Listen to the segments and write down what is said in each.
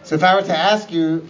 So if I were to ask you,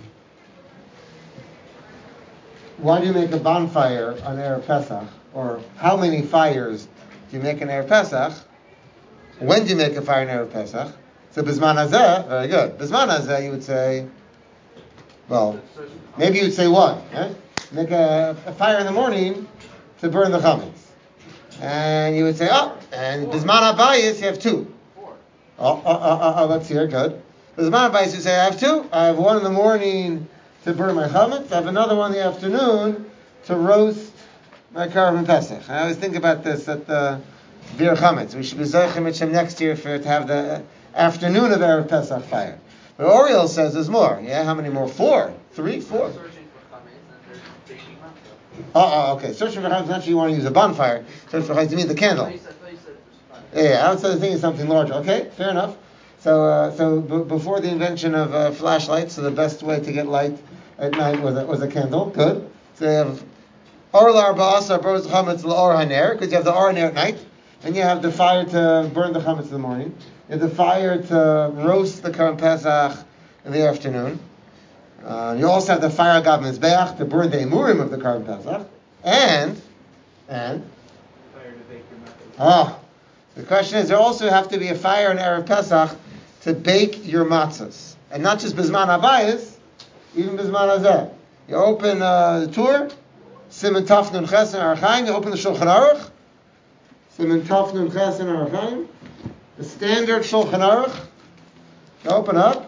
why do you make a bonfire on Erev Pesach? Or how many fires do you make on Erev Pesach? When do you make a fire on Erev Pesach? So Bizman Hazeh, very good. Bizman Hazeh, you would say, well, maybe you would say one. Right? Make a fire in the morning to burn the chametz. And you would say, and Bizman Habayis, you have two. Let's hear, good. Bizman Habayis, you say, I have two. I have one in the morning to burn my chametz. I have another one in the afternoon to roast my Karban Pesach. I always think about this at the Bir Chametz. We should be Zeichim Mitchem next year to have the afternoon of Erev Pesach fire. But Oriel says there's more. Yeah, how many more? 4? 3? 4? Searching for chametz and they're baking matzah. Okay. Searching for chametz, not sure you want to use a bonfire. Searching for chametz, you mean the candle. I thought you said Yeah, outside the thing is something larger. Okay, fair enough. So before the invention of flashlights, so the best way to get light at night was a candle. Good. So you have Or L'Arba'asa Bros Chametz L'Or Haner, because you have the Or Haner at night, and you have the fire to burn the chametz in the morning. You have the fire to roast the Karban Pesach in the afternoon. You also have the fire Gav Mizbeach to burn the Emurim of the Karban Pesach, and fire to bake your matzah. the question is, there also have to be a fire in Erev Pesach to bake your matzahs, and not just Bizman Habayis, even Bizman Hazeh. You open the tour. Siman Taf Nun Ches and Archaim. You open the Shulchan Aruch. Siman Taf Nun Ches and Archaim. The standard Shulchan Aruch. You open up.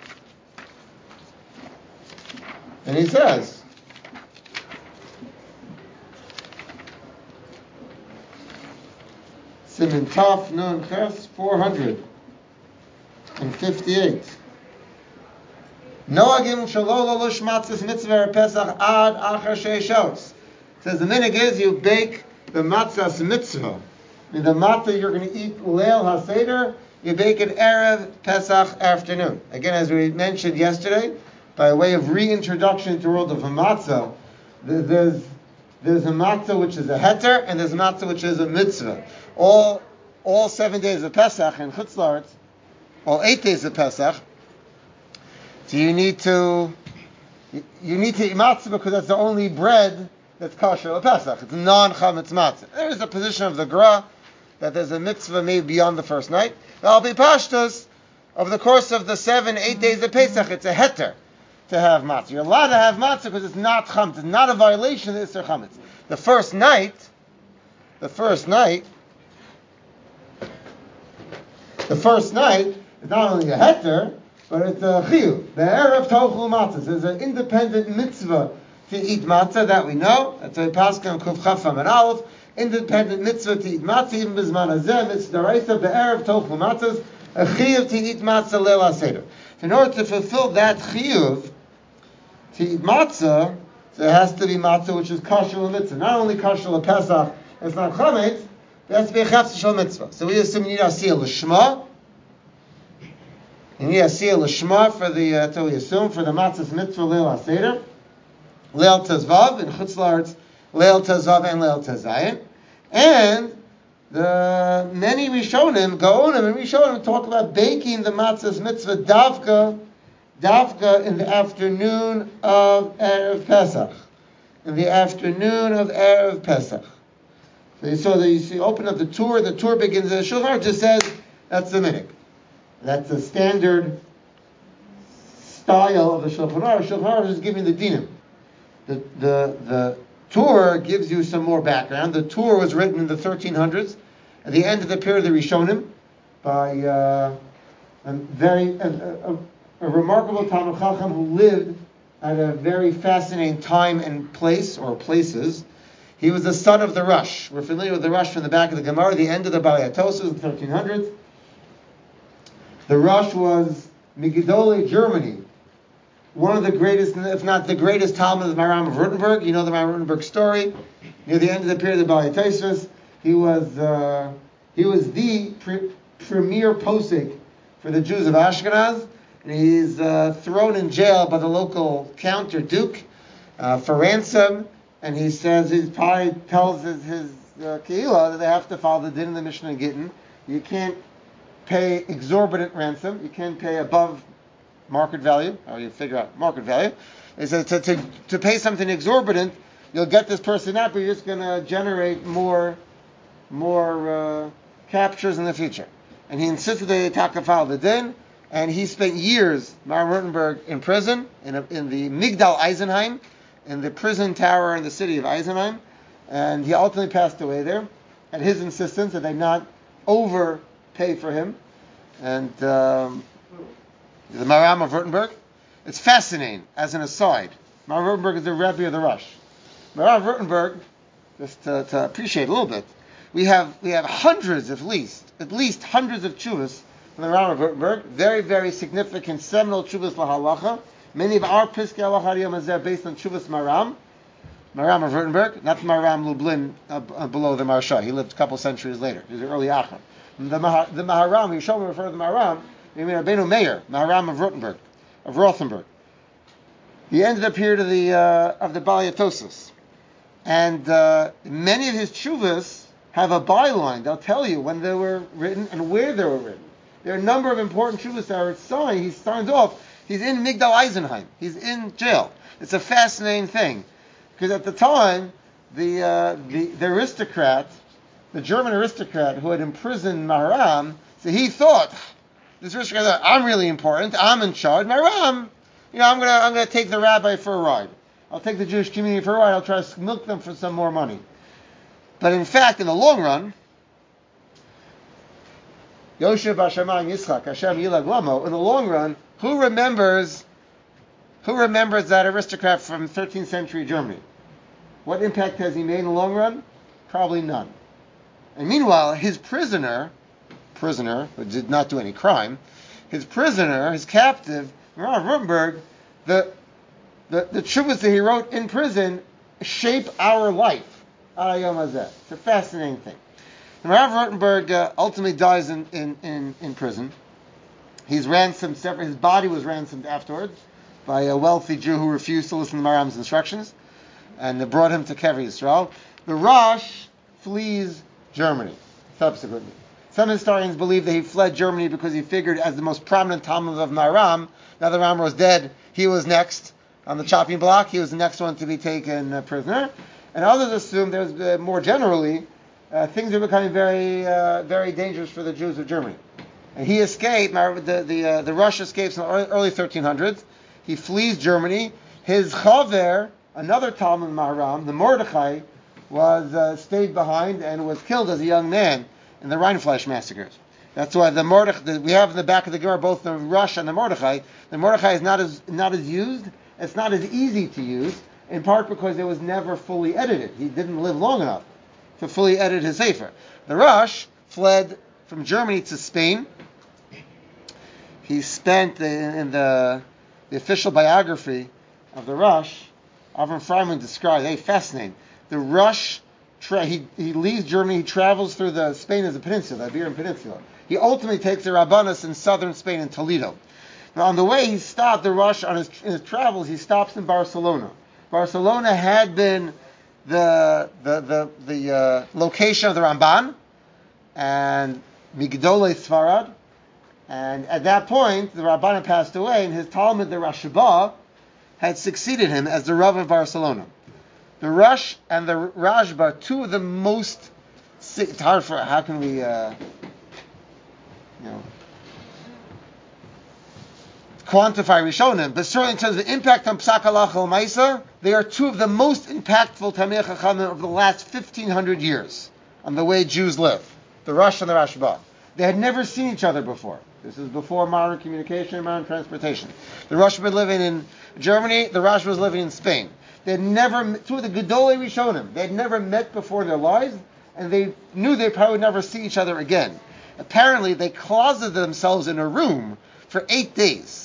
And he says, Siman Taf Nun Ches 458. Noagim Shalol Lush Matzahs Mitzvah Pesach Ad Achar Sheishos. Says the minig is you bake the matzahs mitzvah. The matzah you're going to eat Leil HaSeder, you bake it Erev Pesach afternoon. Again, as we mentioned yesterday, by way of reintroduction into the world of a matzah, there's a matzah which is a heter, and there's a matzah which is a mitzvah. All 7 days of Pesach and Chutz La'aretz, all 8 days of Pesach, so you need to eat matzah because that's the only bread that's kosher at Pesach. It's non-chametz matzah. There is a position of the Gra that there's a mitzvah made beyond the first night. Al Pi Pashtus, over the course of the 7-8 days of Pesach, it's a heter to have matzah. You're allowed to have matzah because it's not chametz. It's not a violation of the Isser chametz. The first night is not only a heter, but it's a chiyuv. The Erev Tochel Matzah. There's an independent mitzvah to eat matzah that we know. That's why Pascha Kuf Chafam and Aleph. Independent mitzvah to eat matzah, even Bizman Hazeh, mitzvah daraisa, the Erev Tochel Matzahs, a chiyuv to eat matzah Leil HaSeder. In order to fulfill that chiyuv to eat matzah, so it has to be matzah which is kosher l'mitzvah. Not only kosher l'Pesach, it's not chametz, it has to be a chafetz shel mitzvah. So we assume you need asiyah l'shma. You need asiyah l'shma for the, that's what we assume, for the matzah's mitzvah Leil HaSeder. Leil Tezvav in Chutz La'aretz, Leil Tezvav and Leil Tezayin. And the many Rishonim, Gaonim and Rishonim talk about baking the matzah's mitzvah davka in the afternoon of Erev Pesach. In the afternoon of Erev Pesach. So you see, open up the tour begins, the Shulchan Aruch just says, that's the minhag. That's the standard style of the Shulchan Aruch. Shulchan Aruch is giving the dinim. The Torah gives you some more background. The Torah was written in the 1300s, at the end of the period of the Rishonim, by a remarkable Talmid Chacham who lived at a very fascinating time and place, or places. He was the son of the Rush. We're familiar with the Rush from the back of the Gemara, the end of the Balei HaTosfos in the 1300s. The Rush was Migdolei Germany, one of the greatest, if not the greatest, Talmud of Maharam of Rutenberg. You know the Maharam of Rutenberg story. Near the end of the period of the Balei HaTosfos, he was the premier posek for the Jews of Ashkenaz, and he's thrown in jail by the local count or duke for ransom. And he says, he probably tells his kehillah that they have to follow the din of the Mishnah Gittin. You can't pay exorbitant ransom. You can't pay above market value, or you figure out market value, is that to pay something exorbitant, you'll get this person out, but you're just going to generate more captures in the future. And he insisted that they takafal the din, and he spent years, Maram Rutenberg, in prison, in the Migdal Eisenheim, in the prison tower in the city of Eisenheim, and he ultimately passed away there, at his insistence that they not overpay for him. And the Maram of Rutenberg, it's fascinating, as an aside. Maram Rutenberg is the Rebbe of the Rosh. Maram Rutenberg, just to appreciate a little bit, we have hundreds, at least hundreds of tshuvas from the Maram of Rutenberg, very, very significant seminal tshuvas lahalacha. Many of our Piskei Halacha Yom Hazeh are based on tshuvas Maram of Rutenberg, not Maram Lublin below the Maharsha. He lived a couple centuries later. He was an early Achar. The Maharam, we show him refer to the Maharam, I mean Rabbeinu Meir, Maharam of Rutenberg, of Rothenburg. He ended the period of the Baliatosis. And many of his tshuvas have a byline. They'll tell you when they were written and where they were written. There are a number of important tshuvas that are signed. He signs off. He's in Migdal Eisenheim. He's in jail. It's a fascinating thing. Because at the time, the aristocrat, the German aristocrat who had imprisoned Maharam, so he thought, this aristocrat thought, I'm really important, I'm in charge. Maharam, I'm gonna take the rabbi for a ride. I'll take the Jewish community for a ride. I'll try to milk them for some more money. But in fact, in the long run, Yosef Hashemayim Yitzchak Hashem Yilag Lamo. In the long run, who remembers that aristocrat from 13th century Germany? What impact has he made in the long run? Probably none. And meanwhile, his prisoner who did not do any crime, his captive, Maram Rutenberg, the tshuvas that he wrote in prison shape our life. It's a fascinating thing. Maram Rutenberg ultimately dies in prison. He's ransomed. His body was ransomed afterwards by a wealthy Jew who refused to listen to Maram's instructions, and they brought him to Kever Yisrael. The Rosh flees Germany subsequently. Some historians believe that he fled Germany because he figured, as the most prominent Talmud of Maram, now that Maram was dead, he was next on the chopping block. He was the next one to be taken prisoner. And others assume there's more generally things are becoming very, very dangerous for the Jews of Germany. And he escaped. The Rosh escapes in the early 1300s. He flees Germany. His chaver, another Talmud Maharam, the Mordechai, stayed behind and was killed as a young man in the Rheinfleisch massacres. That's why the Mordechai we have in the back of the Gemara both the Rosh and the Mordechai. The Mordechai is not as used. It's not as easy to use, in part because it was never fully edited. He didn't live long enough to fully edit his Sefer. The Rosh fled from Germany to Spain. He spent in the official biography of the Rosh, Avram Freiman described, fascinating. The Rosh, he leaves Germany, he travels through Spain as a peninsula, the Iberian Peninsula. He ultimately takes the Rabbanos in southern Spain in Toledo. Now on the way he stopped, the Rosh, in his travels, he stops in Barcelona. Barcelona had been the location of the Ramban and Migdolei Sfarad, and at that point the Ramban had passed away, and his Talmud, the Rashba, had succeeded him as the Rav of Barcelona. The Rosh and the Rashba, two of the most. It's hard for how can we quantify Rishonim, but certainly in terms of the impact on Psak Halacha L'Maisa, they are two of the most impactful Talmidei Chachamim of the last 1,500 years on the way Jews live. The Rosh and the Rashba. They had never seen each other before. This is before modern communication and modern transportation. The Rosh was living in Germany, the Rosh was living in Spain. They had never, two of the Gedolei Rishonim, they had never met before in their lives, and they knew they probably would never see each other again. Apparently, they closeted themselves in a room for 8 days.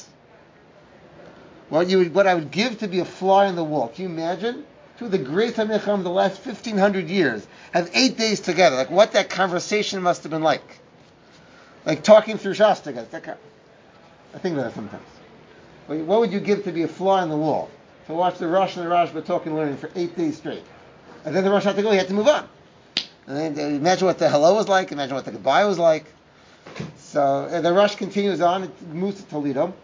What I would give to be a fly on the wall. Can you imagine? Two of the great Talmidei Chacham of the last 1,500 years have 8 days together. Like what that conversation must have been like. Like talking through Shas together. I think about it sometimes. What would you give to be a fly on the wall? To watch the Rosh and the Rashba talking and learning for 8 days straight. And then the Rosh had to go, he had to move on. And then imagine what the hello was like, imagine what the goodbye was like. So the Rosh continues on, it moves to Toledo.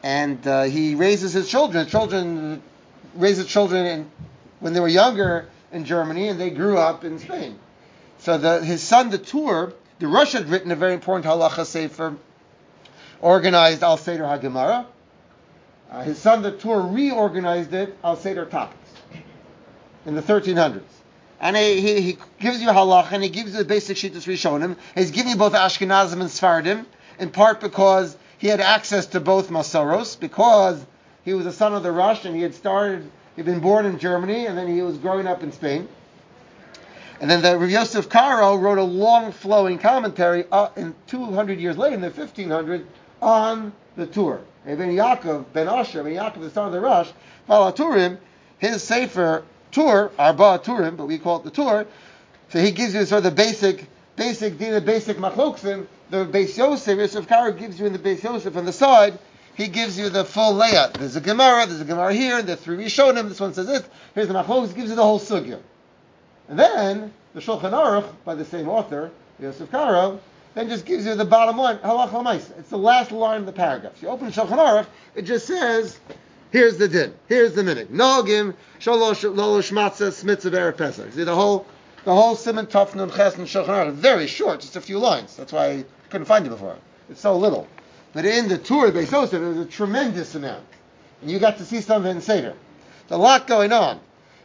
and he raises his children. Children raises children when they were younger in Germany, and they grew up in Spain. So his son, the Tur, the Rosh had written a very important halacha sefer, organized Al Seder HaGemara. His son, the Tur, reorganized it Al Seder Takas in the 1300s. And he gives you halacha, and he gives you the basic shittas rishonim. He's giving you both Ashkenazim and Sfardim, in part because he had access to both Masoros, because he was a son of the Rosh, and he'd been born in Germany, and then he was growing up in Spain. And then the Rav Yosef Karo wrote a long flowing commentary in 200 years later, in the 1500s, on the Tur. Ben Yaakov, Ben Asher, Ben Yaakov, the son of the Rosh, Vala Turim, his sefer Tur, Arba Turim, but we call it the Tur. So he gives you sort of the basic dina, basic machloksim. The Beis Yosef Karo gives you in the Beis Yosef on the side. He gives you the full layout. There's a Gemara here, and the three Rishonim. This one says this. Here's the machloksim. Gives you the whole sugya. And then the Shulchan Aruch, by the same author, Yosef Karo, then just gives you the bottom line, halacha l'maisa. It's the last line of the paragraph. You open Shulchan Aruch, it just says, here's the din, here's the minhag. Nogim shalosh matzah smitzav erev Pesach. See the whole Siman Tov Nun Ches and Shulchan Aruch, very short, just a few lines. That's why I couldn't find it before. It's so little. But in the Tur of Beis Yosef, it was a tremendous amount, and you got to see something in Seder. There's a lot going on.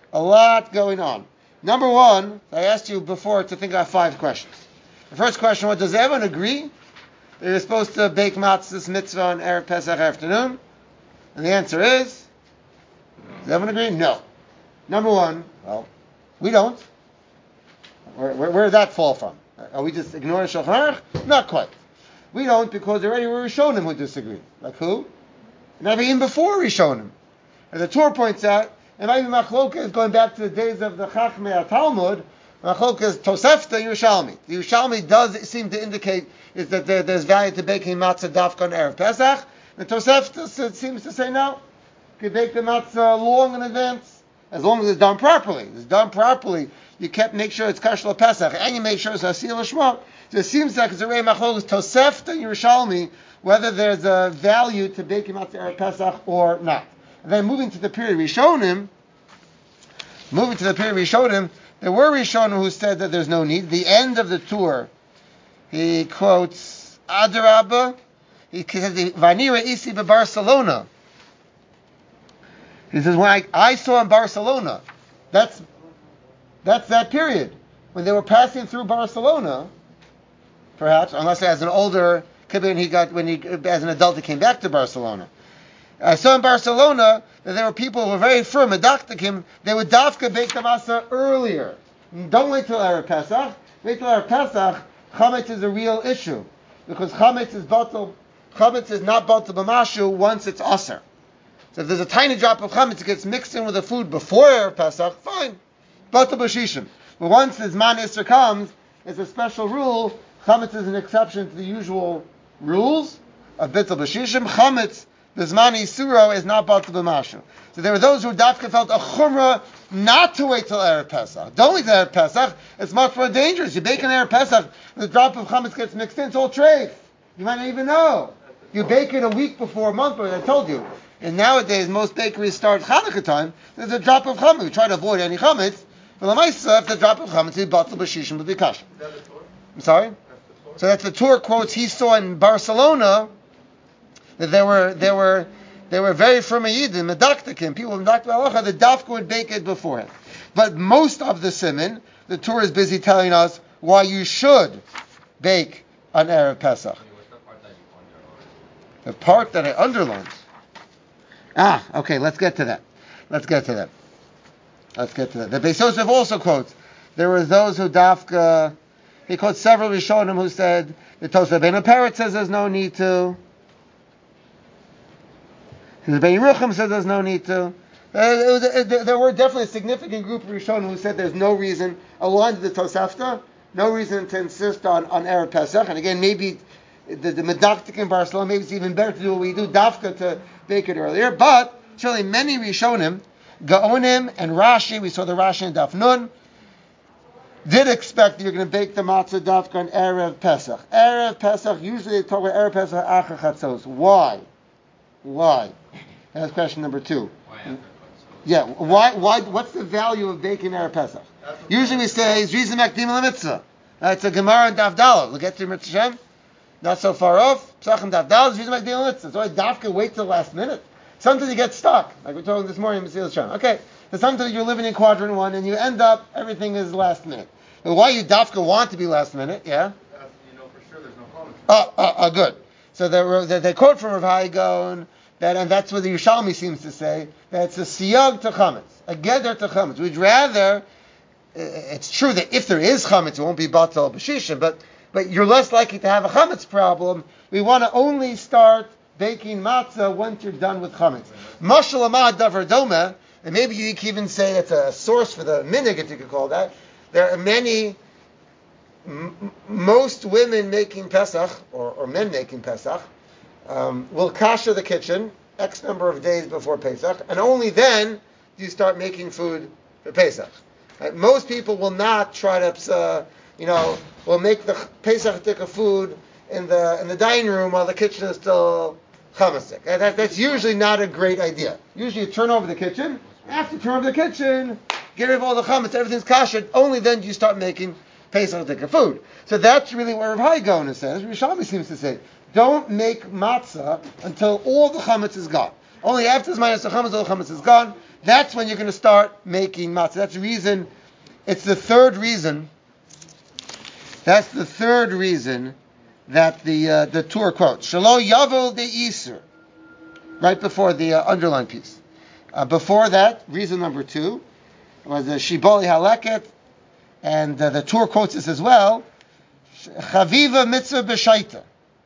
Number one, I asked you before to think about 5 questions. The first question was, does everyone agree that you're supposed to bake matzahs mitzvah on Erev Pesach afternoon? And the answer is, does everyone agree? No. Number one, well, we don't. Where did that fall from? Are we just ignoring Shulchan Aruch? Not quite. We don't, because already we're Rishonim who disagree. Like who? Never even before Rishonim. As the Torah points out, and maybe Machloka is going back to the days of the Chachmei Talmud. Machloka is Tosefta Yerushalmi. The Yerushalmi does seem to indicate is that there's value to baking matzah dafka on Erev Pesach. The Tosefta seems to say no. You can bake the matzah long in advance, as long as it's done properly. It's done properly. You make sure it's kosher Pesach, and you make sure it's Hasil Lishma. So it seems like it's a Rei Machloka Tosefta Yerushalmi, whether there's a value to baking matzah Erev Pesach or not. And then moving to the period Rishonim, there were Rishonim who said that there's no need. The end of the Tur, he quotes Adarabba. He says, "Vanira isi Barcelona." He says, when I saw in Barcelona, that's that period when they were passing through Barcelona. Perhaps, unless as an older, could be as an adult he came back to Barcelona. I saw in Barcelona that there were people who were very firm, medaktikim, they would dafka bake the matzah earlier. Don't wait till Erev Pesach. Wait till Erev Pesach. Chametz is a real issue. Because chametz is not batal b'mashu once it's aser. So if there's a tiny drop of chametz, it gets mixed in with the food before Erev Pesach, fine. Batal b'shishim. But once the Zman Isser comes, it's a special rule. Chametz is an exception to the usual rules of batal b'shishim. Chametz, the Zman Isuro, is not batal b'mashu. So there were those who dafka felt a chumrah not to wait till Erev Pesach. Don't wait till Erev Pesach. It's much more dangerous. You bake an Erev Pesach, the drop of chametz gets mixed in, it's all treif. You might not even know. You bake it a week before, a month before, I told you. And nowadays, most bakeries start Hanukkah time, there's a drop of chametz. We try to avoid any chametz. But Lamaisa, if the drop of chametz is batal b'shishim b'bikash. I'm sorry? So that's the Torah quotes he saw in Barcelona, that there were very firm Yidden, medaktikim, people from Dr. Halacha, the dafka would bake it beforehand. But most of the siman, the Torah is busy telling us why you should bake on Erev Pesach. The part that I underlined. Okay, let's get to that. The Beis Yosef also quotes, there were those who dafka, he quotes several Rishonim who said, the Tosaf Ben Aperet says there's no need to. The Ben Yerucham says there's no need to. There were definitely a significant group of Rishonim who said there's no reason, aligned to the Tosafta, no reason to insist on Erev Pesach. And again, maybe the Medaktik in Barcelona, maybe it's even better to do what we do, dafka, to bake it earlier. But surely many Rishonim, Gaonim and Rashi, we saw the Rashi in Daf Nun, did expect that you're going to bake the matzah dafka on Erev Pesach. Erev Pesach, usually they talk about Erev Pesach Achar Chatzos. Why? Why? That's question number 2. Why after? Yeah, why? What's the value of baking Erev Pesach? Usually we say, Zrizim Akdim L'Mitzvah. It's a Gemara and Daf Daled. We'll get to Mitzvah Shem. Not so far off. Psachim Daf Daled, Zrizim Akdim L'Mitzvah. So I dafka wait till the last minute. Sometimes you get stuck, like we're talking this morning in Mesilas Shem. Okay, so sometimes you're living in quadrant 1 and you end up, everything is last minute. But why you dafka want to be last minute, yeah? You know for sure there's no comment. Good. So they quote from Rav Hai Gaon, and that's what the Yerushalmi seems to say, that it's a siyag to chametz, a geder to chametz. We'd rather, it's true that if there is chametz, it won't be batal b'shisha, but you're less likely to have a chametz problem. We want to only start baking matzah once you're done with chametz. Mashal amad davar doma, and maybe you can even say it's a source for the minig, if you could call that. There are many, most women making Pesach, or men making Pesach, will kasher the kitchen X number of days before Pesach, and only then do you start making food for Pesach. Right? Most people will not try to, will make the Pesach tikka food in the dining room while the kitchen is still chametzik. That's usually not a great idea. Usually you turn over the kitchen. After you turn over the kitchen, get rid of all the chametz, everything's kasher. Only then do you start making Pesach tikka food. So that's really what Rav Hai Gaon says. Rishalmi seems to say, don't make matzah until all the chametz is gone. Only after it's minus the chametz, all the chametz is gone. That's when you're going to start making matzah. That's the reason. It's the third reason. That's the third reason that the Torah quotes Shelo Yavo de Isur, right before the underline piece. Before that, reason number 2 was the Shiboli Haleket, and the Torah quotes this as well. Chaviva mitzvah b'shaita.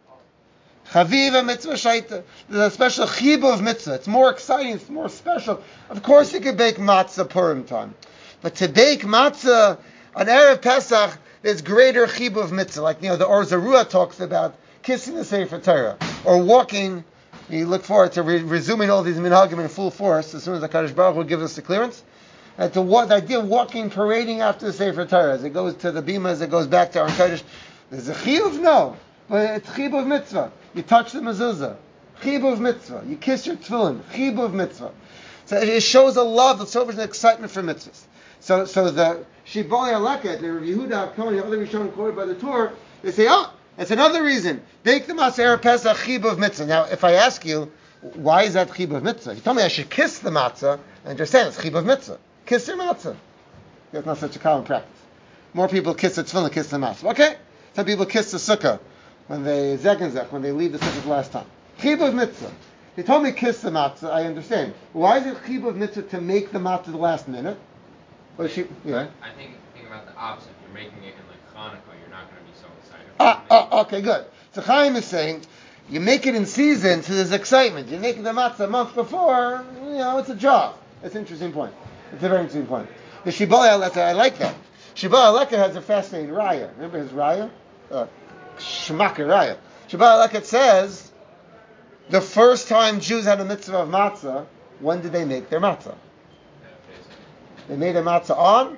Chaviva mitzvah shaita. There's a special chiba of mitzvah. It's more exciting. It's more special. Of course, you could bake matzah Purim time, but to bake matzah on Erev Pesach, there's greater chiba of mitzvah. Like the Or Zarua talks about kissing the Sefer Torah or walking. You look forward to resuming all these minhagim in full force as soon as the Kadosh Baruch Hu gives us the clearance. And the idea of walking, parading after the Sefer Torah as it goes to the bima, as it goes back to our Kodesh. There's a chiyuv? No. But it's chiyuv of mitzvah. You touch the mezuzah. Chiyuv of mitzvah. You kiss your tefillin. Chiyuv of mitzvah. So it shows a love, it's so much an excitement for mitzvahs. So the Shibbolei Haleket, the Rav Yehuda HaKohen, the other Rishonim quoted by the Torah, they say, that's another reason. Bake the matzah Erev Pesach, chiyuv of mitzvah. Now, if I ask you, why is that chiyuv of mitzvah? You told me I should kiss the matzah, and understand it's chiyuv of mitzvah. Kiss your matzah. That's not such a common practice. More people kiss the tefillin, kiss the matzah. Okay? Some people kiss the sukkah when they when they leave the sukkah the last time. Chiyuv of mitzvah. They told me kiss the matzah. I understand. Why is it chiyuv of mitzvah to make the matzah the last minute? I think about the opposite. If you're making it in like Hanukkah, you're not going to be so excited. Okay, good. So Chaim is saying, you make it in season, so there's excitement. You're making the matzah a month before, it's a job. It's an interesting point. It's a very interesting point. The Shibbolei Haleket, I like that. Shibbolei Haleket has a fascinating raya. Remember his raya? Shmaka raya. Shibbolei Haleket says, the first time Jews had a mitzvah of matzah, when did they make their matzah? They made a matzah on?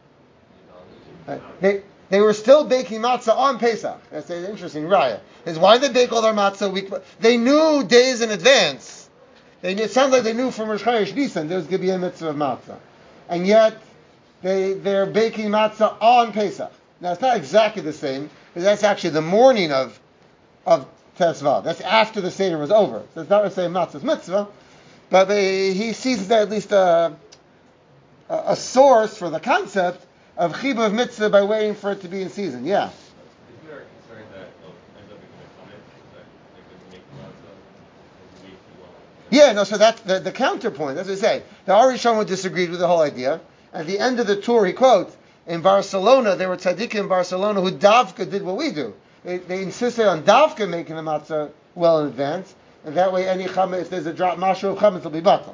They were still baking matzah on Pesach. That's an interesting raya. Why did they bake all their matzah a week? They knew days in advance. It sounds like they knew from Rosh Chodesh Nisan there was going to be a mitzvah of matzah. And yet, they're baking matzah on Pesach. Now, it's not exactly the same, but that's actually the morning of Tesvav. That's after the Seder was over. So it's not the same matzah's mitzvah, but he sees that at least a source for the concept of chiyuv of mitzvah by waiting for it to be in season. Yeah. Is there a concern that ends up becoming a comment that they make matzah way too long? Yeah, no, so that's the counterpoint. That's what I say. The Arishonim disagreed with the whole idea. At the end of the tour, he quotes, in Barcelona, there were tzaddikim in Barcelona who davka did what we do. They insisted on davka making the matzah well in advance, and that way any chametz, if there's a drop mashu of chametz, will be batal.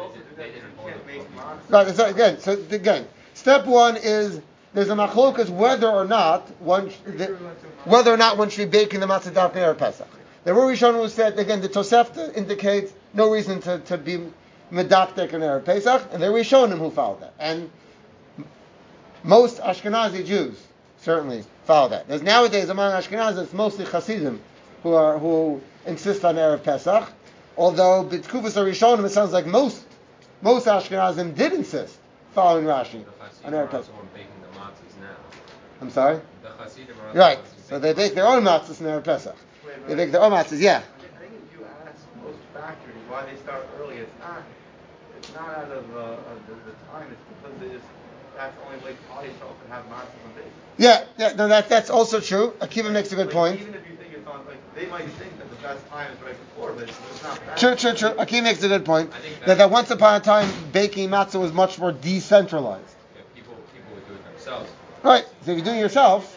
Right, so again, step 1 is there's a machlokas whether or not one should be baking the matzah davka Erev Pesach. The Rishonim who said, again, the Tosefta indicates no reason to be medaktek in Erev Pesach, and the Rishonim who followed that. And most Ashkenazi Jews certainly follow that. There's nowadays among Ashkenazis, it's mostly Hasidim who insist on Erev Pesach. Although B'tkufas Rishonim, it sounds like most Ashkenazim did insist, following Rashi, on Erev Pesach. I'm sorry? Right. So they bake their own matzahs in Erev Pesach. They bake their own matzahs, yeah. I think if you ask most factories why they start early, it's not out of the time. It's because that's the only way Klal Yisrael can have matzahs on base. Yeah, no, that's also true. Akiva makes a good point. Even if you think it's on, they might think that the best time is right before, but it's not that. True. Akiva makes a good point. That once upon a time, baking matzah was much more decentralized. Yeah, people would do it themselves. Right. So if you're doing it yourself,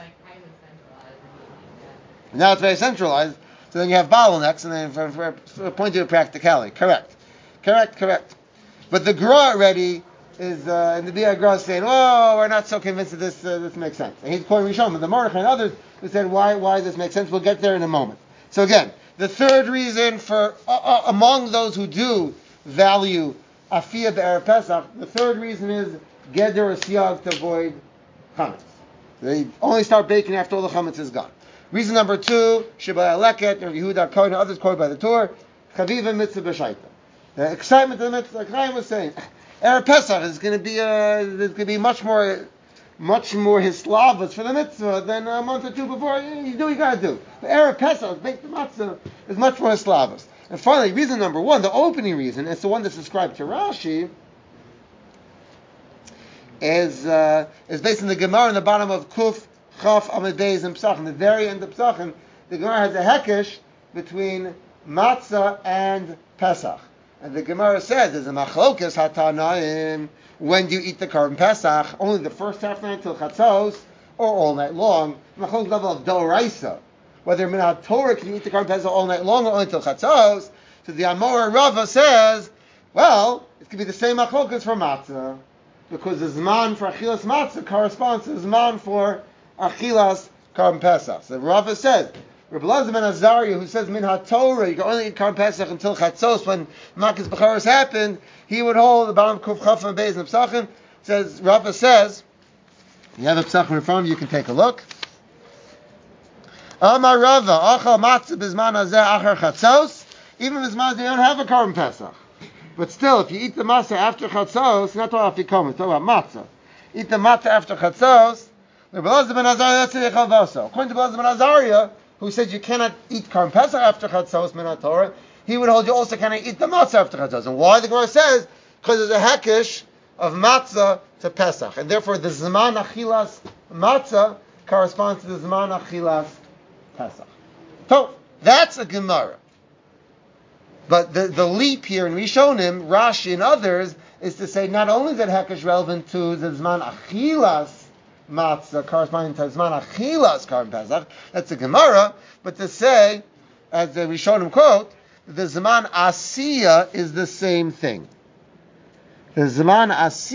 now it's very centralized. So then you have bottlenecks, and then from a point of practicality. Correct. But the Gra already is, and the Bia Gra is saying, oh, we're not so convinced that this makes sense. And he's quoting Rishon, but the Mordechai and others who said, why this makes sense, we'll get there in a moment. So again, the third reason for, among those who do value Afiyah Be'er Pesach, the third reason is Geder or Siyag to avoid chametz. They only start baking after all the chametz is gone. Reason number 2, Sheba Eleket, Rav Yehuda Kohen, and others quoted by the Torah, Chaviva Mitzvah B'Shaita. The excitement of the mitzvah, like Chaim was saying, Erev Pesach is going to be there's going to be much more hislavas for the mitzvah than a month or two before. You do what you got to do. But Erev Pesach, bake the matzah, is much more hislavas. And finally, reason number 1, the opening reason, it's the one that's ascribed to Rashi, is based on the Gemara in the bottom of Kuf, Chaf, Amid Beis, and Psachim. The very end of Psachim, the Gemara has a hekesh between matzah and Pesach. And the Gemara says, there's a machlokas hatanaim, when do you eat the Korban Pesach? Only the first half night till Chatzos, or all night long. Machlokas level of Doraisa. Whether Minat Torah can eat the Korban Pesach all night long or only till Chatzos. So the Amora Rava says, well, it could be the same machlokas for matzah, because the Zman for Achilas Matzah corresponds to the Zman for Achilas Korban Pesach. So Rava says, Rabbi Elazar ben Azariah, who says Min HaTorah, you can only eat Korban Pesach until Chatzos, when Makkos Becharos happened, he would hold the bottom of Kuf Chaf and Beis and Psachim. Says Rava says, you have a Psachim in front of you, you can take a look. Amar Rava, Achal Matzah Bizman Hazeh Achar Chatzos, even Bizman they don't have a Korban Pesach. But still, if you eat the matzah after Chatzos, not talking about Afikomen, talking about matzah. Eat the matzah after Chatzos, Rabbi Elazar ben Azariah, that's the Echal. According to Rabbi Elazar ben Azariah, who said you cannot eat Korban Pesach after Chatzos Min HaTorah, he would hold you also cannot eat the matzah after Chatzos. And why? The Gemara says, because there's a hekesh of matzah to Pesach. And therefore the Zman Achilas matzah corresponds to the Zman Achilas Pesach. So, that's a Gemara. But the leap here in Rishonim, Rashi and others, is to say not only that hekesh relevant to the Zman Achilas matzah corresponding to Zman Achilas Korban Pesach, that's a Gemara, but to say, as the Rishonim quote, the Zman Asiya is the same thing. The Zman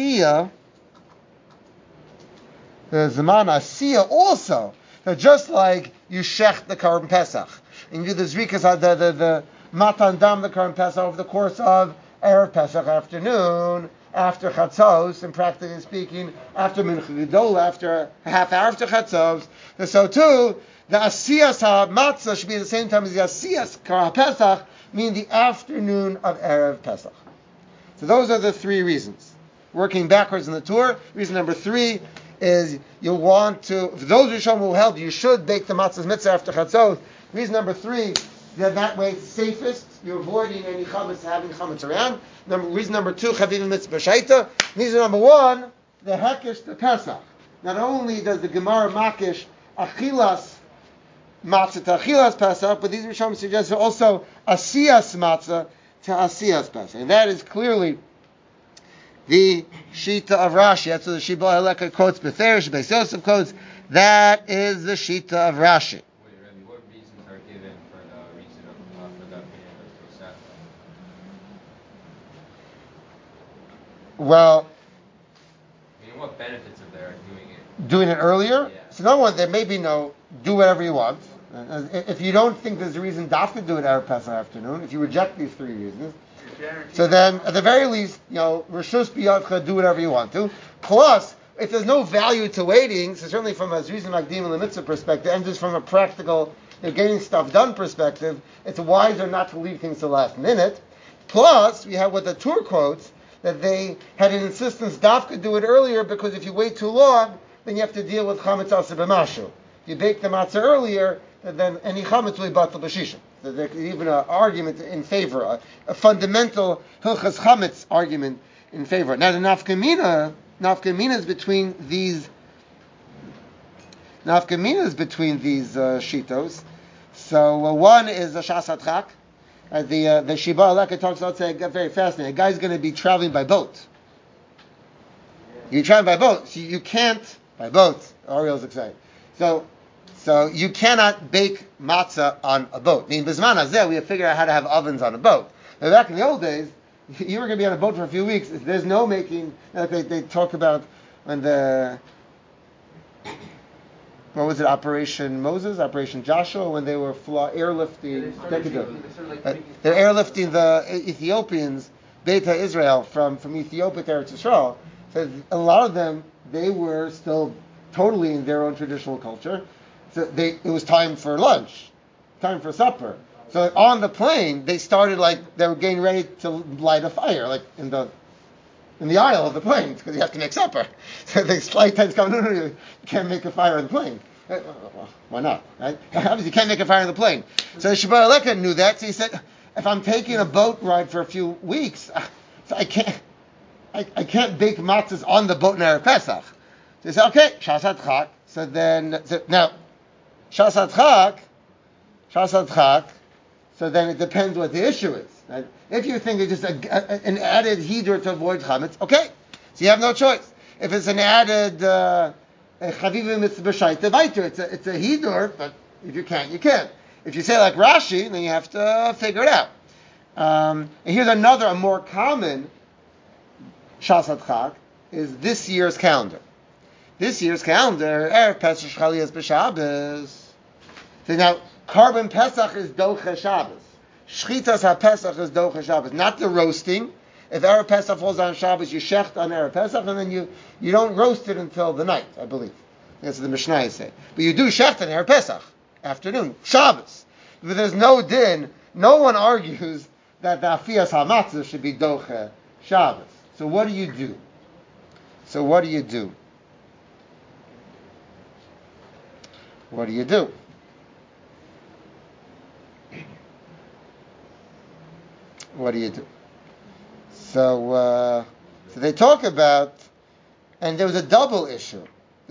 Asiya also, that just like you shech the Korban Pesach, and you do the Zrikas, the Matan Dam, the Korban Pesach, over the course of Erev Pesach afternoon, after Chatzos, and practically speaking, after Mincha Gedola, after a half hour after Chatzos. And so too, the Asiyas HaMatzah should be at the same time as the Asiyas HaPesach, meaning the afternoon of Erev Pesach. So those are the 3 reasons. Working backwards in the tour. Reason number 3 is you want to, for those Rishonim who help, you should bake the matzah's mitzvah after Chatzos. Reason number 3, that way it's safest. You're avoiding any chametz, having chametz around. Reason number 2, chavim mitzvah shaita. Reason number 1, the hekesh to Pesach. Not only does the Gemara makish achilas matzah to achilas Pesach, but these Rishonim suggest also asiyas matzah to asiyas Pesach. And that is clearly the shita of Rashi. That's what the Sheba Eleka quotes, Betherish, Beis Yosef quotes. That is the shita of Rashi. Well, I mean, what benefits are there doing it? Doing it earlier? Yeah. So number 1, there may be no, do whatever you want. If you don't think there's a reason not to do it Erev Pesach afternoon, if you reject these 3 reasons, so then at the very least, Rishus B'Yadcha, do whatever you want to. Plus, if there's no value to waiting, so certainly from a reason Magdim and the mitzvah perspective, and just from a practical, getting stuff done perspective, it's wiser not to leave things to the last minute. Plus, we have what the Tur quotes, that they had an insistence, Dafka do it earlier, because if you wait too long, then you have to deal with chametz asa b'mashu. If you bake the matzah earlier, then any chametz will be batal b'shisha. So there's even an argument in favor, a fundamental hilchas chametz argument in favor. Now the nafkamina is between these shitos. So one is a shas hadchak. The Shiba Aleka talks about saying very fascinating. A guy's going to be traveling by boat. You're traveling by boat, so you can't by boat. Ariel's excited. So you cannot bake matzah on a boat. I mean, Bisman Hazeh, we have figured out how to have ovens on a boat. Now, back in the old days, you were going to be on a boat for a few weeks. There's no making. Like they talk about when what was it? Operation Moses, Operation Joshua, when they were airlifting. They're airlifting the Ethiopians, Beta Israel, from Ethiopia to Eretz Yisrael. So a lot of them, they were still totally in their own traditional culture. So it was time for lunch, time for supper. So on the plane, they started they were getting ready to light a fire, like in the aisle of the plane, because you have to make supper. So the flight attendants come, no, you can't make a fire on the plane. Why not? Right? Obviously, you can't make a fire on the plane. So the Sheba Aleka knew that, so he said, if I'm taking a boat ride for a few weeks, so I can't bake matzahs on the boat in Erev Pesach. So he said, okay, Shas HaDchak. Now, Shas HaDchak, so then it depends what the issue is. Right? If you think it's just an added heater to avoid chametz, okay, so you have no choice. If it's an added chavivim mitzvah weiter, it's a heater, but if you can't, you can't. If you say like Rashi, then you have to figure it out. And here's a more common Shas HaDchak is this year's calendar. This year's calendar, Erev Pesach Chaliyas b'Shabbos. So now, Carbon Pesach is Doche Shabbos. Shchitas HaPesach is Doche Shabbos. Not the roasting. If Erev Pesach falls on Shabbos, you shecht on Erev Pesach, and then you don't roast it until the night, I believe. That's what the Mishnah say. But you do shecht on Erev Pesach, afternoon, Shabbos. But there's no din. No one argues that the Afiyas HaMatzah should be Doche Shabbos. So what do you do? What do you do? So they talk about, and there was a double issue.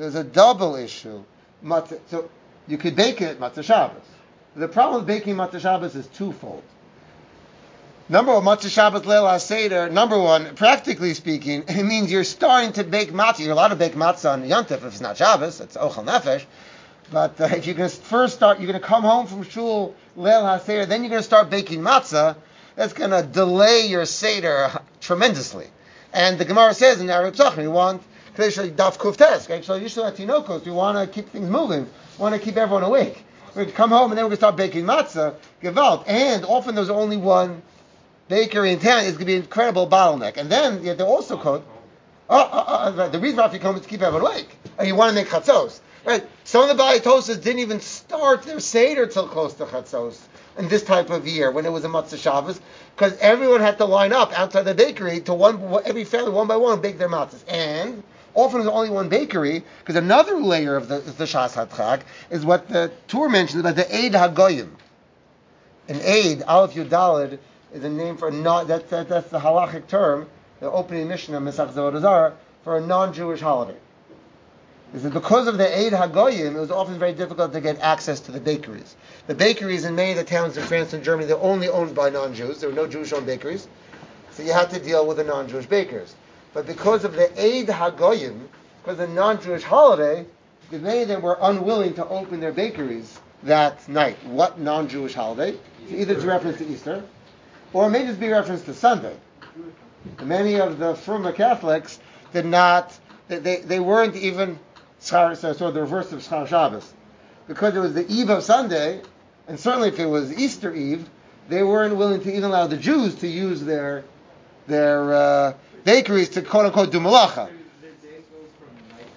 So you could bake it Matzah Shabbos. The problem with baking Matzah Shabbos is twofold. Number one, Matzah Shabbos Leil HaSeder. Number one, practically speaking, it means you're starting to bake matzah. You're allowed to bake matzah on Yom Tov if it's not Shabbos. It's Ochel Nefesh. But if you're going to first start, you're going to come home from shul Leil HaSeder, then you're going to start baking matzah. That's going to delay your Seder tremendously. And the Gemara says in Arab Tzachim, we want Daf Kuftes, we want to keep things moving. We want to keep everyone awake. We're going to come home and then we're going to start baking matzah, Gewalt. And often there's only one bakery in town. It's going to be an incredible bottleneck. And then you have to also quote, the reason why you come is to keep everyone awake. And you want to make chatzos. Right? Some of the Baalei Tosfos didn't even start their Seder till close to chatzos in this type of year when it was a Matzah Shabbos, because everyone had to line up outside the bakery to every family one by one bake their matzahs. And often there's only one bakery, because another layer of the Shas HaDchak is what the Tur mentions about the Eid HaGoyim. An Eid, Aleph Yud Daled, is a name for that's the halachic term, the opening Mishnah, Mesach Avodah Zarah, for a non-Jewish holiday. This is because of the Eid HaGoyim, it was often very difficult to get access to the bakeries. The bakeries in many of the towns in France and Germany, they're only owned by non-Jews. There were no Jewish-owned bakeries. So you had to deal with the non-Jewish bakers. But because of the Eid HaGoyim, because of the non-Jewish holiday, many of them were unwilling to open their bakeries that night. What non-Jewish holiday? So either it's a reference to Easter, or it may just be a reference to Sunday. Many of the Fruma Catholics did not, they weren't even, so the reverse of Shchar Shabbos. Because it was the eve of Sunday, and certainly if it was Easter Eve, they weren't willing to even allow the Jews to use their bakeries to quote unquote do malacha.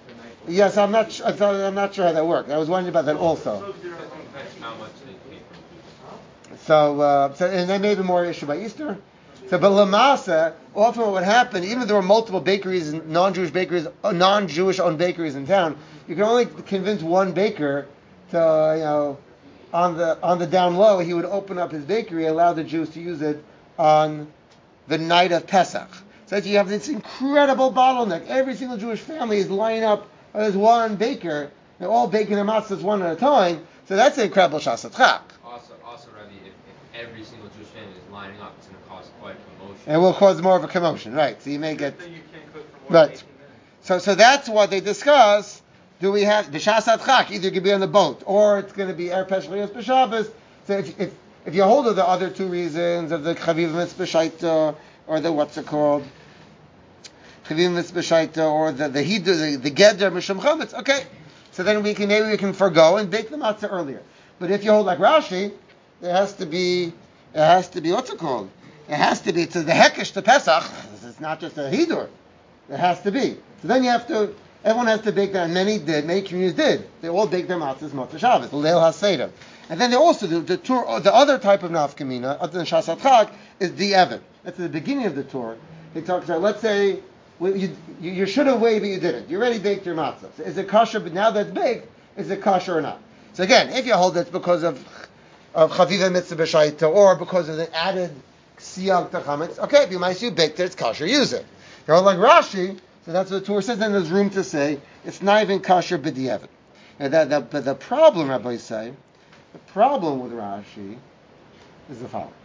Yes, I'm not sure how that worked. I was wondering about that also. Depends how much they pay from So and that may be more issue by Easter. So, but Lamasa, often what would happen, even if there were multiple bakeries, non-Jewish bakeries, non-Jewish owned bakeries in town, you can only convince one baker to, on the down low, he would open up his bakery, allow the Jews to use it on the night of Pesach. So that you have this incredible bottleneck. Every single Jewish family is lining up as one baker. They're all baking their matzahs one at a time. So that's an incredible shasat chak. Also, Rabbi, if every single Jewish family is lining up, it's going to cause quite a commotion. It will cause more of a commotion, right? So you may get... You can't cook for more than 18 minutes. So that's what they discuss. Do we have the shasat chak? Either it could be on the boat, or it's going to be Erev Pesach Lios B'Shabbos. So if you hold of the other two reasons of the Chaviv Mitzvah Shaita, or the what's it called, Chaviv Mitzvah Shaita, or the Hidu, the Geder Mishum Chametz, okay. So then maybe we can forgo and bake the matzah earlier. But if you hold like Rashi, it has to be what's it called? It has to be to the Hekesh to Pesach. It's not just a Hidur. It has to be. So then everyone has to bake that, and many communities did. They all baked their matzahs Motzei Shabbos, the Leil HaSeder. And then they also do the other type of nafkamina, other than Shasat Chag, is the Evan. That's at the beginning of the tour. They talk about, let's say, you should have waited, but you didn't. You already baked your matzah. So is it kosher, but now that's baked, is it kosher or not? So again, if you hold it's because of Chaviv Mitzvah B'Shaita, or because of the added Siyag to Chametz, okay, if you baked it, it's kosher, use it. You're all like Rashi, so that's what the Torah says, then there's room to say, it's not even kosher b'di'evet. But the problem, rabbis say, the problem with Rashi is the following.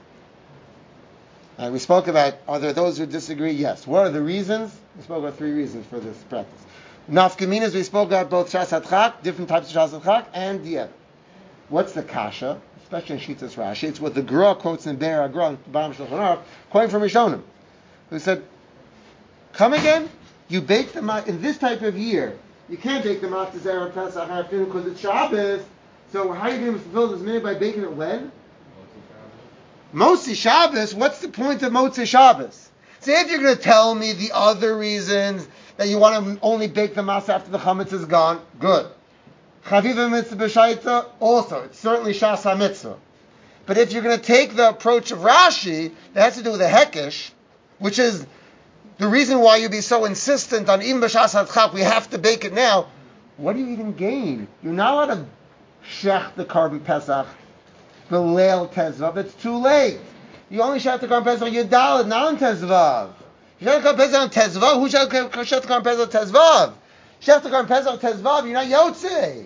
We spoke about, are there those who disagree? Yes. What are the reasons? We spoke about 3 reasons for this practice. Nafkaminas, we spoke about both Shasat Chak, different types of Shasat Chak, and Di'evet. What's the kasha? Especially in Shitas Rashi. It's what the Gra quotes in Be'er HaGra, Bam Shulchan Aruch, quoting from Rishonim, who said, come again? You bake the matzah in this type of year. You can't bake the matzah Erev Pesach afternoon because it's Shabbos. So how are you going to fulfill this minute by baking it when? Motzi Shabbos. What's the point of Motzi Shabbos? So if you're going to tell me the other reasons that you want to only bake the matzah after the chametz is gone, good. Chaviv Mitzvah B'Shaita, also, it's certainly Shas HaMitzvah. But if you're going to take the approach of Rashi, that has to do with the Hekesh, which is the reason why you'd be so insistent on Im B'Shas HaTchak, we have to bake it now, what do you even gain? You're not allowed to shech the Korban Pesach, the Leil Tezvav, it's too late. You only shech the Korban Pesach Yudalad, not on Tezvav. You shech the Korban Pesach on Tezvav, who shech the Korban Pesach on Tezvav? Shech the Korban Pesach on Tezvav, you're not Yotzei.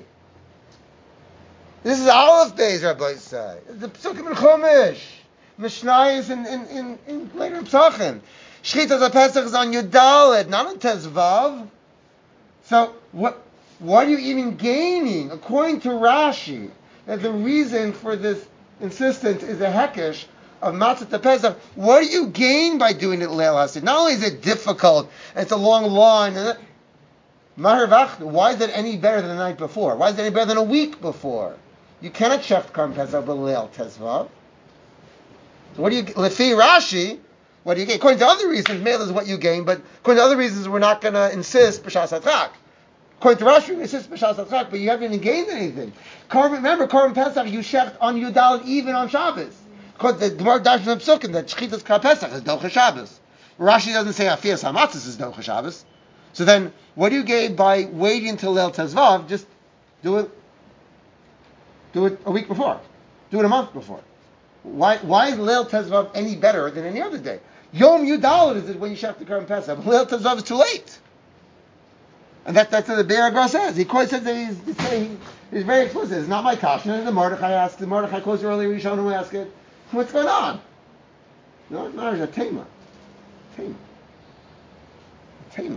This is Aleph Beis, Rabbi say. The Psukim in Chumash. Mishnayos in later Psachim. Shchitas HaPesach is on Yudalad, not on Tezvav. So what are you even gaining? According to Rashi, that the reason for this insistence is a hekesh of Matzah to Pesach. What do you gain by doing it Leil HaSeder? Not only is it difficult, and it's a long line, why is it any better than the night before? Why is it any better than a week before? You cannot check Korban Pesach b'Leil Tezvav. So what do you, Lefi Rashi, what do you gain? According to other reasons, mail is what you gain, but according to other reasons, we're not going to insist b'Shas HaTchak. According to Rashi, we insist b'Shas HaTchak, but you haven't even gained anything. Remember, Korban Pesach, you shecht on Yudal even on Shabbos. Because the Gemara Dash in Psukim, that Shchitas Korban Pesach is Docha Shabbos. Rashi doesn't say Afias HaMatzos is Docha Shabbos. So then, what do you gain by waiting until Leil Tezvav? Just do it a week before. Do it a month before. Why is Leil Tezvav any better than any other day? Yom Yudalad is it when you shech the Korban Pesach. But Leil Tezvav is too late. And that's what the Be'er HaGra says. He quite says that he's very explicit. It's not my kasha. And the Mordechai asked, the Mordechai quotes earlier, we showed him ask it, what's going on? No, it's not a tema. Tema.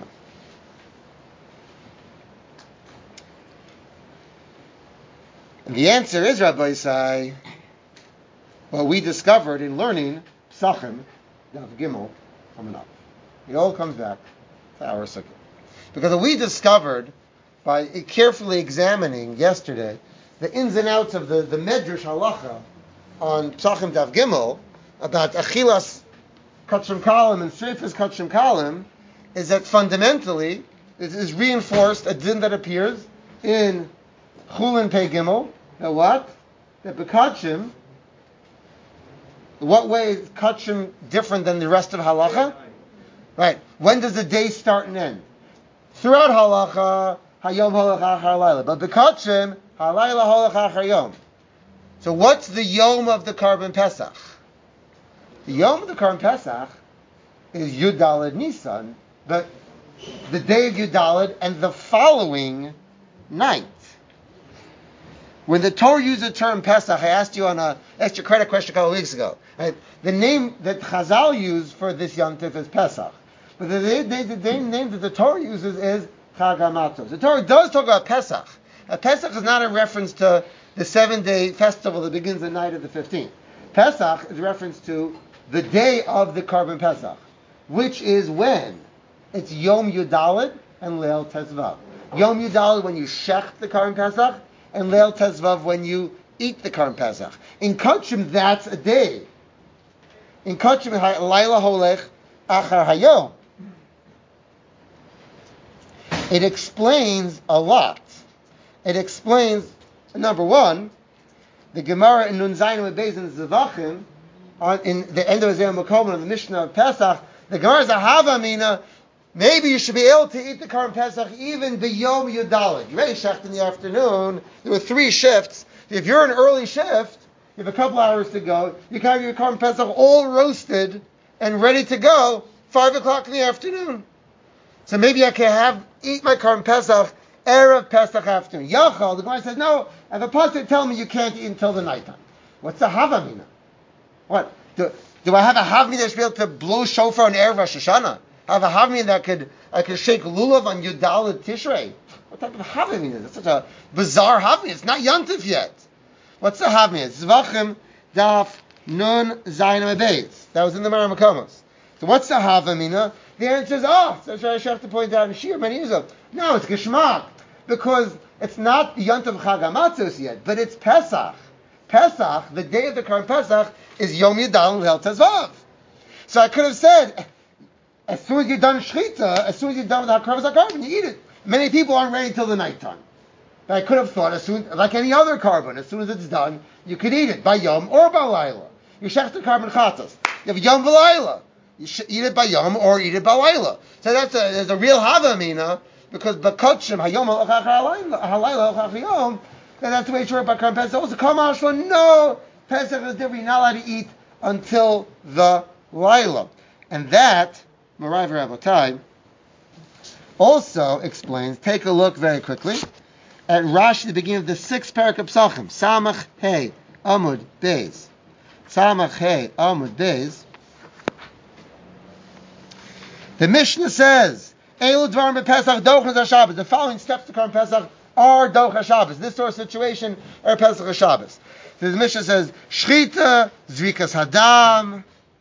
And the answer is, Rabbi Isai, what we discovered in learning Psachim, Daf Gimel, coming up. It all comes back to our sukkah. Because what we discovered by carefully examining yesterday the ins and outs of the Medrash Halacha on Psachim Daf Gimel about Achilas Kachim Kalim and Sreifas Kachim Kalim is that fundamentally It is reinforced, a din that appears in Chulin Pei Gimel. That what? That Bekachim, what way is Kachim different than the rest of Halacha? Right. When does the day start and end? Throughout Halacha, Hayom Holach Achar Laila. But Bekachim, Halayla Holach Achar Yom. So what's the Yom of the Karban Pesach? The Yom of the Karban Pesach is Yud Daled Nisan, but the day of Yud Daled and the following night. When the Torah used the term Pesach, I asked you asked your credit question a couple of weeks ago. Right? The name that Chazal used for this Yom Tif is Pesach, but the name that the Torah uses is Chag HaMatzos. The Torah does talk about Pesach. Pesach is not a reference to the 7-day festival that begins the night of the 15th. Pesach is a reference to the day of the Karban Pesach, which is when? It's Yom Yudalid and Leil Tezvav. Yom Yudalid when you shech the Karban Pesach, and Leil Tezvav when you eat the Karban Pesach. In Kachim, that's a day. In Kachim, Laila Holech Achar Hayom. It explains a lot. It explains, number one, the Gemara in Nun Zayin Beis in Zevachim, in the end of Isaiah Makom of the Mishnah of Pesach, the Gemara is a Hava Mina. Maybe you should be able to eat the Karban Pesach even b'Yom Yudalid. You ready shecht in the afternoon. There were 3 shifts. If you're an early shift, you have a couple hours to go. You can have your Karban Pesach all roasted and ready to go 5 o'clock in the afternoon. So maybe I can eat my Karban Pesach Erev Pesach afternoon. Yachal, the Gemara says, no, I have a pasuk tell me you can't eat until the nighttime. What's the Havamina? What? Do I have a Havamina that should be able to blow shofar on Erev Rosh Hashanah? I have a Havamina that I could shake lulav on Yudalid Tishrei. What type of Havamina is that? Such a bizarre Havamina. It's not Yantif yet. What's the Havamina? Zvachim Daf Nun Zayin Beis. That was in the Mara Makomos. So what's the Havamina? The answer is, that's what I should have to point out in Shir many years ago. No, it's Geshmak. Because it's not the Yantiv Chag HaMatzos yet, but it's Pesach. Pesach, the day of the Karban Pesach, is Yom Yudal Leil Tezvav. So I could have said, as soon as you're done Shechita, as soon as you're done with HaKarban Carbon, you eat it. Many people aren't ready until the nighttime. But I could have thought, like any other carbon, as soon as it's done, you could eat it by Yom or by Laila. You shech the Karban Chatas. You have Yom V'Laila. You should eat it by Yom or eat it by Laila. So there's a real Havamina, because Bakotchim, Hayom Halayla Yom, and that's the way it's worked by Karban Pesach. Also, Kamashla, no, Pesach is different. You're not allowed to eat until the Laila. And that, Morai V'Rabotai, also explains, take a look very quickly, at Rashi, the beginning of the 6th parak of Psachim, Samach Hey Amud Beis. Samach Hey Amud Beis. The Mishnah says, Eilu Dvarim B'Pesach Dochas HaShabbos. The following steps to Karban Pesach are Dochas HaShabbos. This sort of situation are Pesach HaShabbos. So the Mishnah says, Shchita, Zvikas Hadam.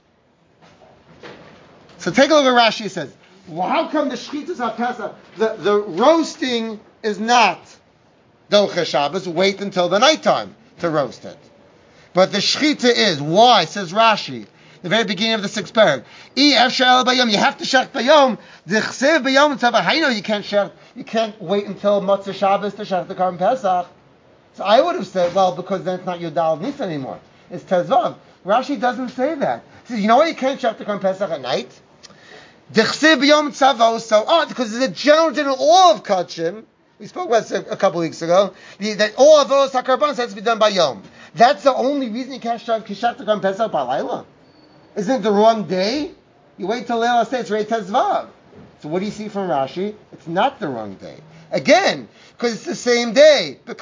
So take a look at what Rashi says. Well, how come the Shchitas HaPesach, the roasting is not Dochas Shabbos? Wait until the nighttime to roast it. But the Shchita is. Why? Says Rashi. The very beginning of the 6th parak. You have to shech bayom. D'chsev bayom tzavah. You can't shech. You can't wait until Motzei Shabbos to shech the Karban Pesach. So I would have said, well, because then it's not Yudal Nisan anymore. It's Tezvav. Rashi doesn't say that. He says, you know why you can't shech the Karban Pesach at night? D'chsev bayom tzavah. So, because there's a general din in all of Kachim. We spoke about this a couple weeks ago. That all of those HaKarbanos has to be done by Yom. That's the only reason you can't shech the Karban Pesach by Laila. Isn't it the wrong day? You wait till Leil Aseh, it's Rei Tezvav. So what do you see from Rashi? It's not the wrong day. Again, because it's the same day. The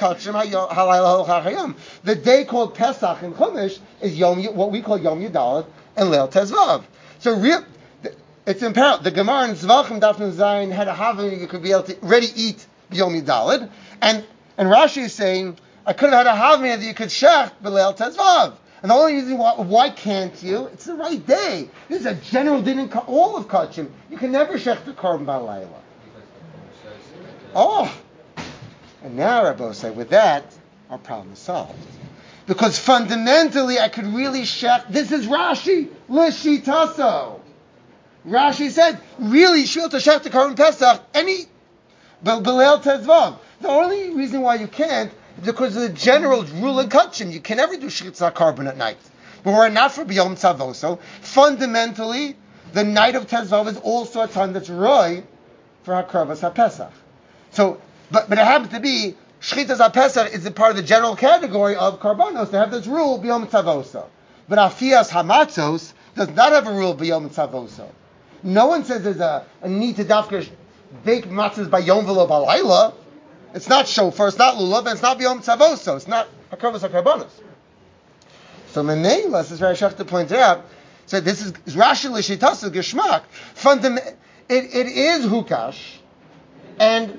day called Pesach in Chumash is what we call Yom Yudalad and Leil Tezvav. So it's in parallel. The Gemara in Zvachim Daf Nun Zayin had a Havamina you could be able to already eat Yom Yudalad. And Rashi is saying, I could have had a Havamina that you could shech Leil Tezvav. And the only reason why can't you? It's the right day. This is a general din in all of Kachim. You can never shech the Karban by Laila. Oh! And now, Rabbi say, with that, our problem is solved. Because fundamentally, I could really shech. This is Rashi. L'shitaso. Rashi said, really, you should be able to shech the Karban Pesach any B'leil Tezvav. The only reason why you can't is because of the general rule in Kachim. You can never do Shechitza carbon at night. But we're not for B'yom Tzavoso. Fundamentally, the night of Tezvav is also a time that's roy for Hakarvas HaPesach. So, but it happens to be Shchitas HaPesach is a part of the general category of Karbanos. They have this rule B'yom Tzavoso. But Afias Hamatzos does not have a rule B'yom Tzavoso. No one says there's a need to dafka bake matzahs by Yom V'lo Balayla. It's not shofar, it's not lulav, and it's not B'yom Tzavoso. It's not Hakarvas HaKarbanos. So Menela, as Rav Shachta pointed out, said this is Rashi L'Shitasu Geshmak. It is Hukash, and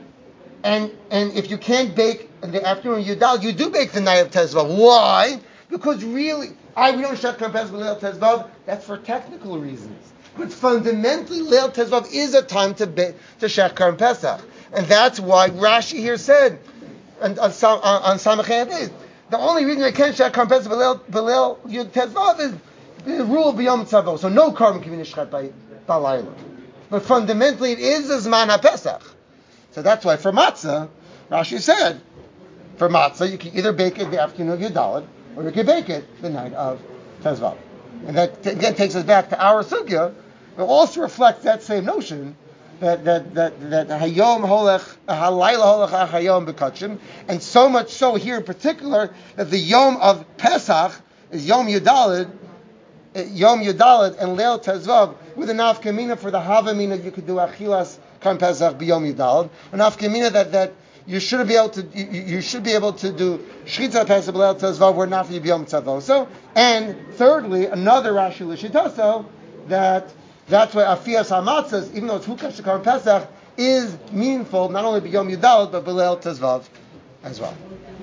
if you can't bake in the afternoon Yudal, you do bake the night of Tezvav. Why? Because really, we don't shech Karm Pesach Leil Tezvav. That's for technical reasons. But fundamentally, Leil Tezvav is a time to shech Karm Pesach, and that's why Rashi here said on Samachay days. The only reason I can't shech Karm Pesach Leil Yud Tezvav is the rule of B'yom Tzavo. So no carbon can be nishchat by Balayla. But fundamentally, it is a Zman HaPesach. So that's why for matzah, Rashi said, for matzah, you can either bake it the afternoon of Yudalad, or you can bake it the night of Tezvav. And that again takes us back to our sugya, but also reflects that same notion that hayom holech halayla holech hayom bekachim, and so much so here in particular that the yom of Pesach is Yom Yudalad and Leil Tezvav with an nafkamina for the havamina you could do achilas Karm Pesach b'Yom Yudalad, an nafkamina that you should be able to do Shechitza Pesach B'Leil Tezvav where not for B'Yom Tzavoso. And thirdly, another Rashi L'Shitaso that's why Afias Hamatzas, even though it's Hukash Karm Pesach, is meaningful not only B'Yom Yudalad but B'Leil Tezvav as well.